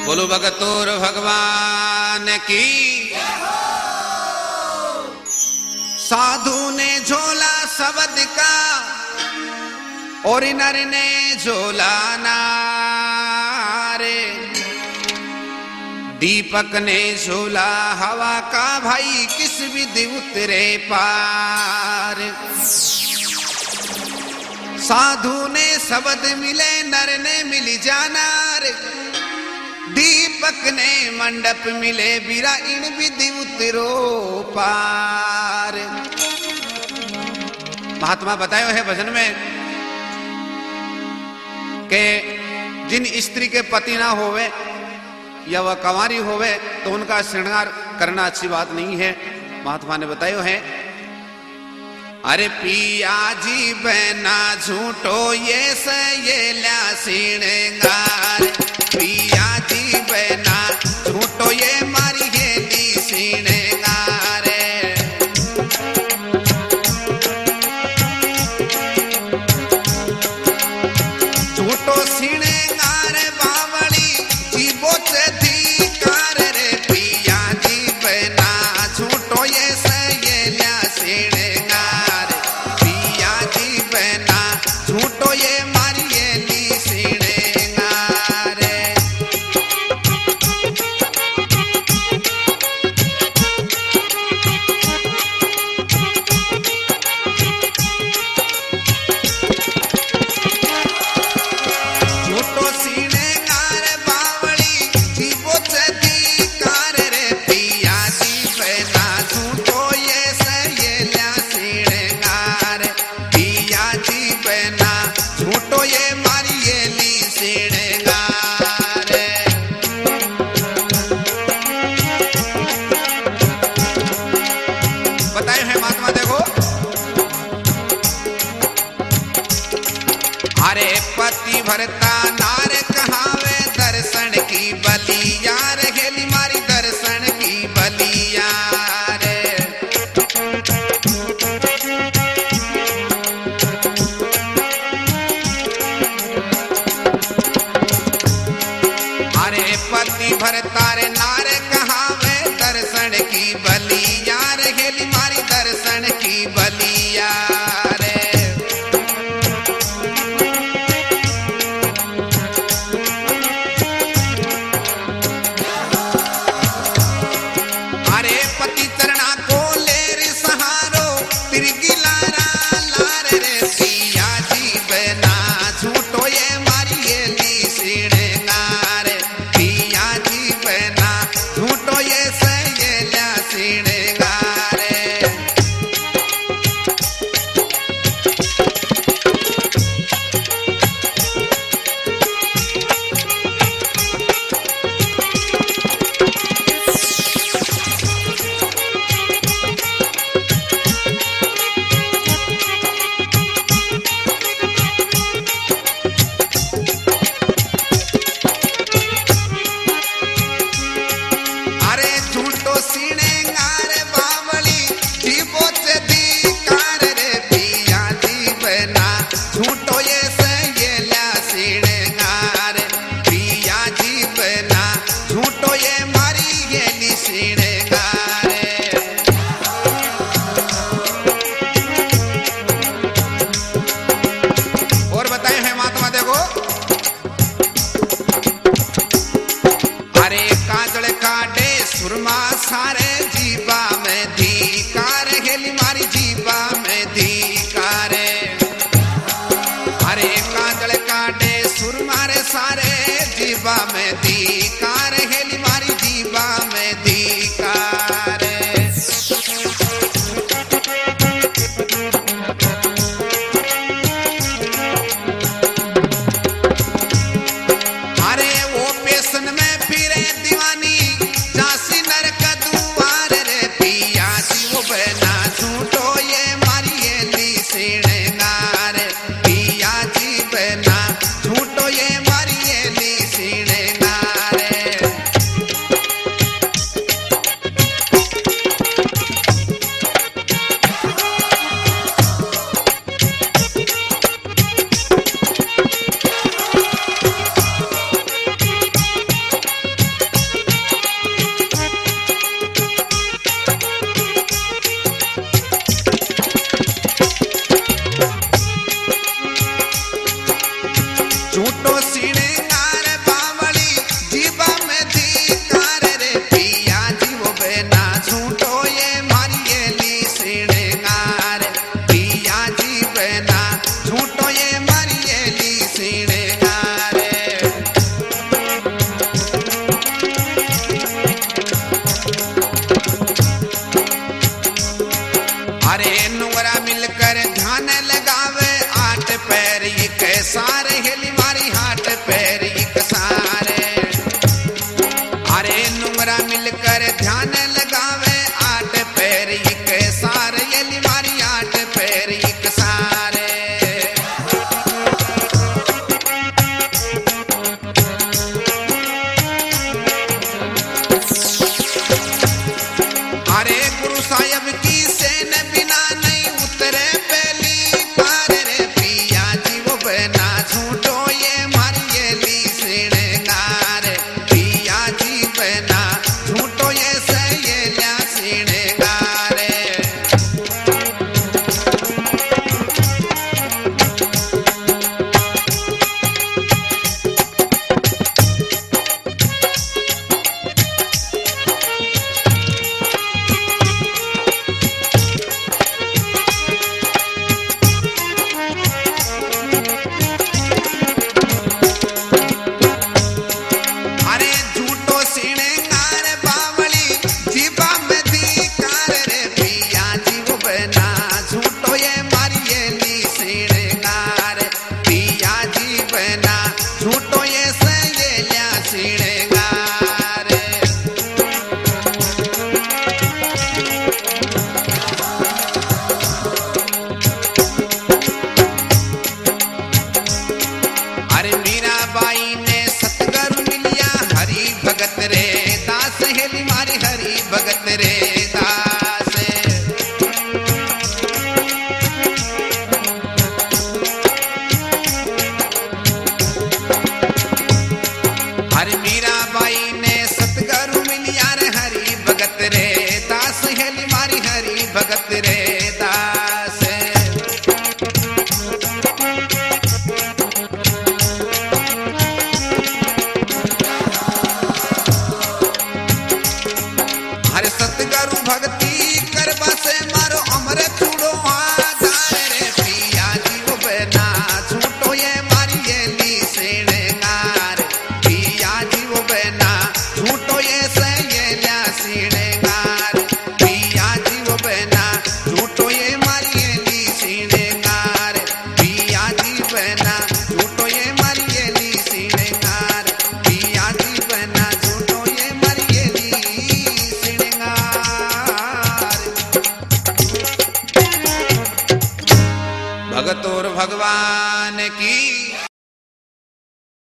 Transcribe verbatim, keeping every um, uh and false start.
बोलो भगतोर भगवान की। साधु ने झोला शब्द का और नर ने झोला नारे, दीपक ने झोला हवा का भाई किस विधि उतरे पार। साधु ने शब्द मिले नर ने मिली जानार, दीपक ने मंडप मिले बीरा इन विधि उतरो पार। महात्मा बतायो है भजन में कि जिन स्त्री के पति ना होवे या वह कंवारी होवे तो उनका श्रृंगार करना अच्छी बात नहीं है। महात्मा ने बतायो है, अरे पिया जी बहना झूठो ये से ये ल्या श्रृंगार, पिया जी बहना झूठो ये मारी गेली श्रृंगार। झूठो श्रृंगार बावली जीवो से धिकार रे, पिया जी बहना झूठो ये से ये ल्या श्रृंगार, पिया जी बहना झूठो ये मारी गेली श्रृंगार। झूठो श्रृंगार बावली जीवो से धिकार रे, पिया जी बहना झूठो ये से ये ल्या श्रृंगार, पिया जी बहना झूठो ये मारी गेली श्रृंगार। बताए है महात्मा देखो, अरे पति भरता नार कहावे दर्शन की बलिया रे, गेली मारी दर्शन की बलिया रे। अरे पति भरता रे नार कहावे दर्शन की बलिया रे, गेली मारी दर्शन की बलिया रे। अरे पति चरणा को ले रे सहारो तिरगी लारा लार रे, पिया जी बहना झूठो ये मारी गेली श्रृंगार, पिया जी बहना झूठो ये से ये ल्या श्रृंगार। अरे झूठो श्रृंगार बावली जीवो से धिकार रे, पिया जी बहना झूठो ये से ये ल्या श्रृंगार, पिया जी बहना झूठो ये मारी गेली श्रृंगार। और बताए हैं महात्मा देखो, अरे काजल काटे सुरमा सारे जीवा में धिकार, गेली मारी जीवा में धिकार। अरे काजल काटे सुरमा रे सारे जीवा में धिकार, गेली मारी जीवा में धिकार। अरे वो पेशन में फिरे दीवानी झांसी नरक दुआर रे, पिया जी वो बहना झूठो ये मारी गेली श्रृंगार, पिया जी बहना झूठो ये मारी गेली श्रृंगार। भगवान